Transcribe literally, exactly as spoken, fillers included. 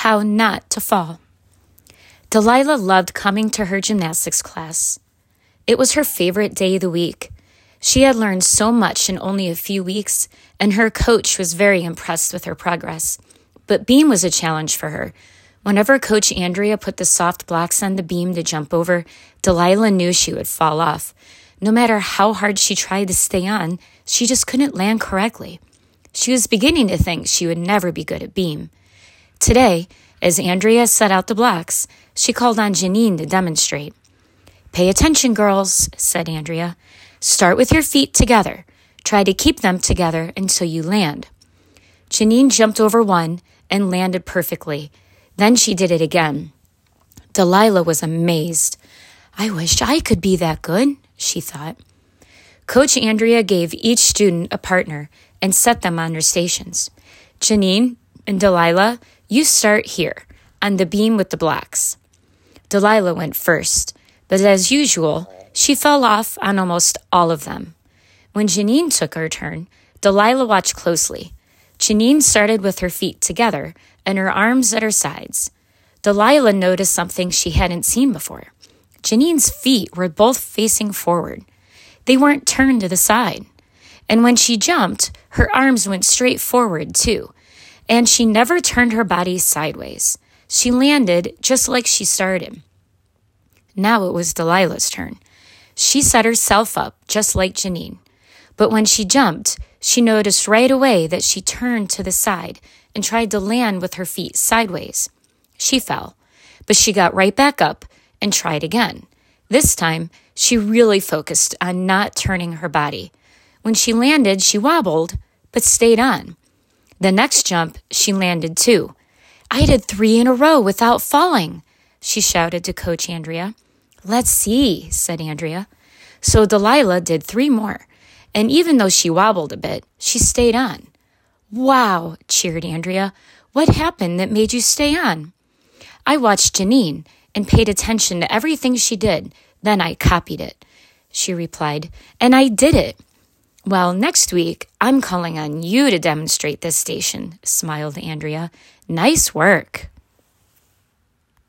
how not to fall. Delilah loved coming to her gymnastics class. It was her favorite day of the week. She had learned so much in only a few weeks, and her coach was very impressed with her progress. But beam was a challenge for her. Whenever Coach Andrea put the soft blocks on the beam to jump over, Delilah knew she would fall off. No matter how hard she tried to stay on, she just couldn't land correctly. She was beginning to think she would never be good at beam. Today, as Andrea set out the blocks, she called on Janine to demonstrate. "Pay attention, girls," said Andrea. "Start with your feet together. Try to keep them together until you land." Janine jumped over one and landed perfectly. Then she did it again. Delilah was amazed. "I wish I could be that good," she thought. Coach Andrea gave each student a partner and set them on their stations. "Janine and Delilah, you start here, on the beam with the blocks." Delilah went first, but as usual, she fell off on almost all of them. When Janine took her turn, Delilah watched closely. Janine started with her feet together and her arms at her sides. Delilah noticed something she hadn't seen before. Janine's feet were both facing forward. They weren't turned to the side. And when she jumped, her arms went straight forward too. And she never turned her body sideways. She landed just like she started. Now it was Delilah's turn. She set herself up just like Janine. But when she jumped, she noticed right away that she turned to the side and tried to land with her feet sideways. She fell, but she got right back up and tried again. This time, she really focused on not turning her body. When she landed, she wobbled, but stayed on. The next jump, she landed too. "I did three in a row without falling," she shouted to Coach Andrea. "Let's see," said Andrea. So Delilah did three more, and even though she wobbled a bit, she stayed on. "Wow," cheered Andrea. "What happened that made you stay on?" "I watched Janine and paid attention to everything she did. Then I copied it," she replied, "and I did it." "Well, next week, I'm calling on you to demonstrate this station," smiled Andrea. "Nice work."